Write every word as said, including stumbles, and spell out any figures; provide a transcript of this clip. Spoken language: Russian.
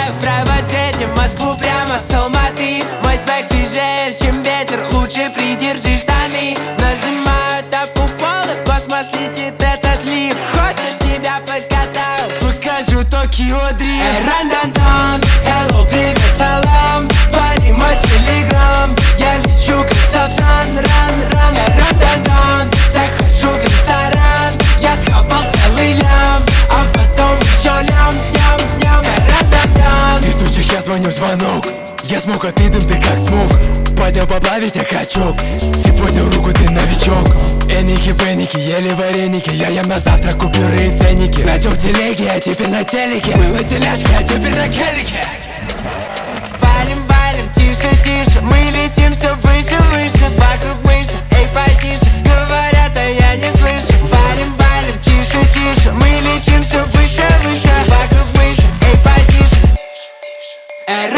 Улетаю в прайват-джете в Москву прямо с Алматы. Мой свек свежее, чем ветер, лучше придержи штаны. Нажимаю тапку в пол, и в космос летит этот лифт. Хочешь, тебя покатаю, покажу Токио дрифт. Ран-дан-дан, hello, привет, салам. Пари мой телеграм, я лечу как Сапсан. Ран-ран, ран-дан-дан, захожу в ресторан. Я схапал целый лям, а потом еще лям-ням-ням. Ран-дан-дан. Ты стучишь, я звоню, звонок. Я смог, а ты дым, ты как смог. Поднял поплавить, я качок. Ты поднял руку, ты новичок. Эники, пеники, ели вареники. Я ем на завтрак, купюры и ценники. Начал в телеге, а теперь на телеке. Была тележка, а теперь на келике. Валим, валим, тише, тише. Мы летим все выше, выше. Вокруг мыши, эй, потише. Говорят, а я не слышу. Валим, валим, тише, тише. Мы летим все выше, выше. Вокруг мыши, эй, потише.